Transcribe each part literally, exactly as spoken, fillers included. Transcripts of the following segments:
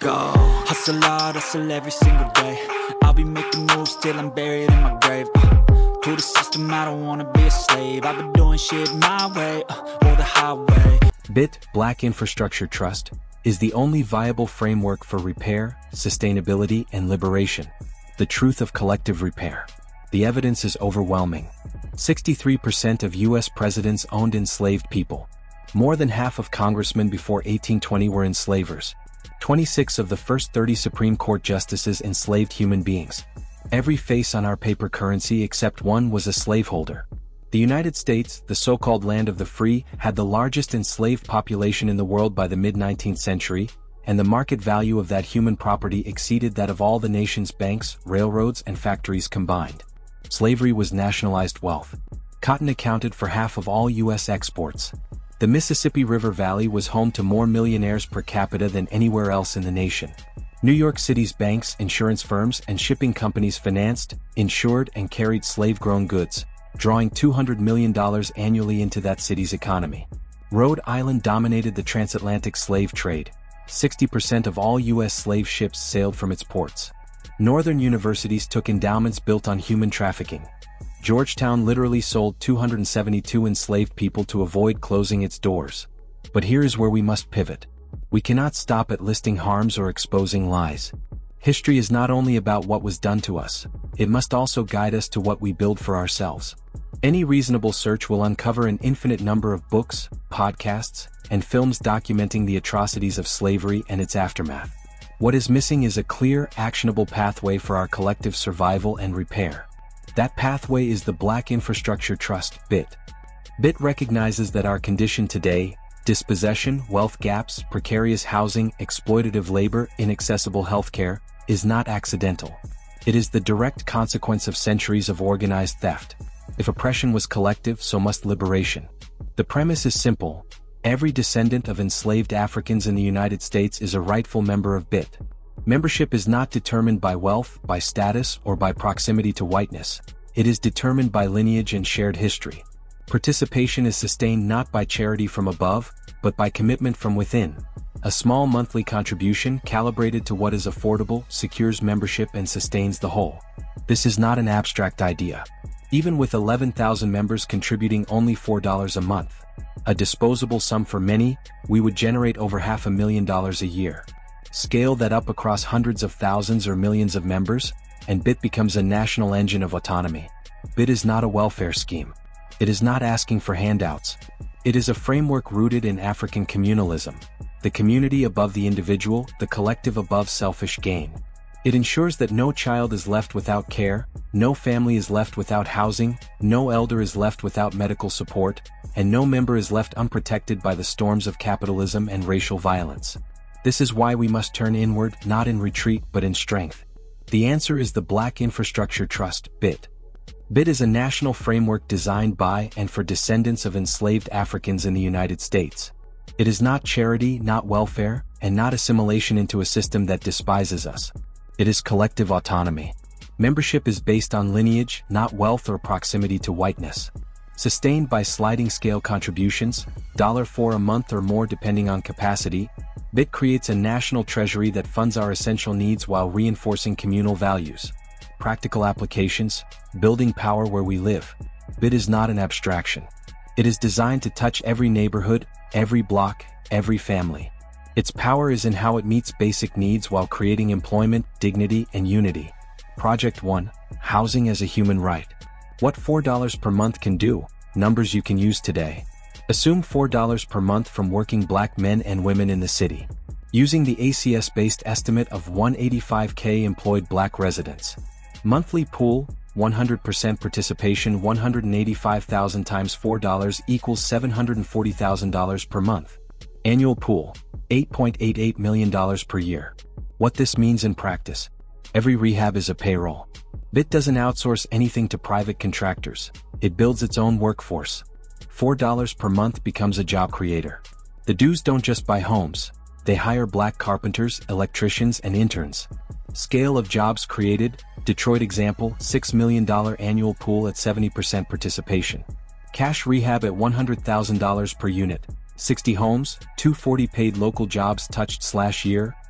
go. Hustle hard, hustle every single day. I'll be making moves till I'm buried in my grave. uh, To the system, I don't wanna be a slave. I've been doing shit my way, uh, or the highway. B I T, Black Infrastructure Trust, is the only viable framework for repair, sustainability, and liberation. The truth of collective repair. The evidence is overwhelming. sixty-three percent of U S presidents owned enslaved people. More than half of congressmen before eighteen twenty were enslavers. twenty-six of the first thirty Supreme Court justices enslaved human beings. Every face on our paper currency except one was a slaveholder. The United States, the so-called land of the free, had the largest enslaved population in the world by the mid-nineteenth century, and the market value of that human property exceeded that of all the nation's banks, railroads, and factories combined. Slavery was nationalized wealth. Cotton accounted for half of all U S exports. The Mississippi River Valley was home to more millionaires per capita than anywhere else in the nation. New York City's banks, insurance firms, and shipping companies financed, insured, and carried slave-grown goods, drawing two hundred million dollars annually into that city's economy. Rhode Island dominated the transatlantic slave trade. sixty percent of all U S slave ships sailed from its ports. Northern universities took endowments built on human trafficking. Georgetown literally sold two hundred seventy-two enslaved people to avoid closing its doors. But here is where we must pivot. We cannot stop at listing harms or exposing lies. History is not only about what was done to us, it must also guide us to what we build for ourselves. Any reasonable search will uncover an infinite number of books, podcasts, and films documenting the atrocities of slavery and its aftermath. What is missing is a clear, actionable pathway for our collective survival and repair. That pathway is the Black Infrastructure Trust, B I T. B I T recognizes that our condition today, dispossession, wealth gaps, precarious housing, exploitative labor, inaccessible healthcare, is not accidental. It is the direct consequence of centuries of organized theft. If oppression was collective, so must liberation. The premise is simple. Every descendant of enslaved Africans in the United States is a rightful member of B I T. Membership is not determined by wealth, by status, or by proximity to whiteness. It is determined by lineage and shared history. Participation is sustained not by charity from above, but by commitment from within. A small monthly contribution calibrated to what is affordable secures membership and sustains the whole. This is not an abstract idea. Even with eleven thousand members contributing only four dollars a month, a disposable sum for many, we would generate over half a million dollars a year. Scale that up across hundreds of thousands or millions of members, and B I T becomes a national engine of autonomy. B I T is not a welfare scheme. It is not asking for handouts. It is a framework rooted in African communalism. The community above the individual, the collective above selfish gain. It ensures that no child is left without care, no family is left without housing, no elder is left without medical support, and no member is left unprotected by the storms of capitalism and racial violence. This is why we must turn inward, not in retreat but in strength. The answer is the Black Infrastructure Trust, B I T. B I T is a national framework designed by and for descendants of enslaved Africans in the United States. It is not charity, not welfare, and not assimilation into a system that despises us. It is collective autonomy. Membership is based on lineage, not wealth or proximity to whiteness. Sustained by sliding scale contributions, one dollar for a month or more depending on capacity, B I T creates a national treasury that funds our essential needs while reinforcing communal values. Practical applications, building power where we live. B I T is not an abstraction. It is designed to touch every neighborhood, every block, every family. Its power is in how it meets basic needs while creating employment, dignity, and unity. Project one, Housing as a Human Right. What four dollars per month can do, numbers you can use today. Assume four dollars per month from working black men and women in the city. Using the A C S-based estimate of one hundred eighty-five thousand employed black residents. Monthly pool, one hundred percent participation, one hundred eighty-five thousand times four dollars equals seven hundred forty thousand dollars per month. Annual pool, eight point eight eight million dollars per year. What this means in practice. Every rehab is a payroll. B I T doesn't outsource anything to private contractors. It builds its own workforce. four dollars per month becomes a job creator. The dues don't just buy homes. They hire black carpenters, electricians, and interns. Scale of jobs created, Detroit example, six million dollars annual pool at seventy percent participation. Cash rehab at one hundred thousand dollars per unit. sixty homes, two hundred forty paid local jobs touched slash year,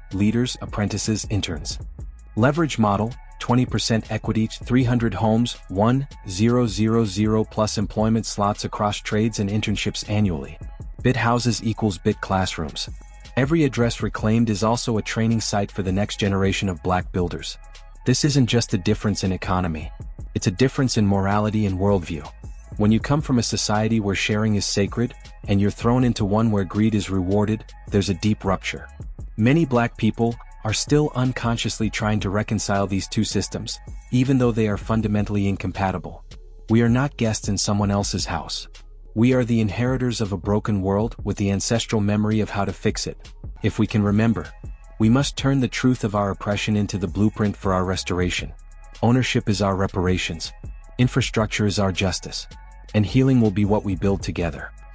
leaders, apprentices, interns. Leverage model, twenty percent equity, three hundred homes, one thousand plus employment slots across trades and internships annually. Bit houses equals bit classrooms. Every address reclaimed is also a training site for the next generation of black builders. This isn't just a difference in economy. It's a difference in morality and worldview. When you come from a society where sharing is sacred, and you're thrown into one where greed is rewarded, there's a deep rupture. Many black people are still unconsciously trying to reconcile these two systems, even though they are fundamentally incompatible. We are not guests in someone else's house. We are the inheritors of a broken world with the ancestral memory of how to fix it. If we can remember, we must turn the truth of our oppression into the blueprint for our restoration. Ownership is our reparations. Infrastructure is our justice. And healing will be what we build together.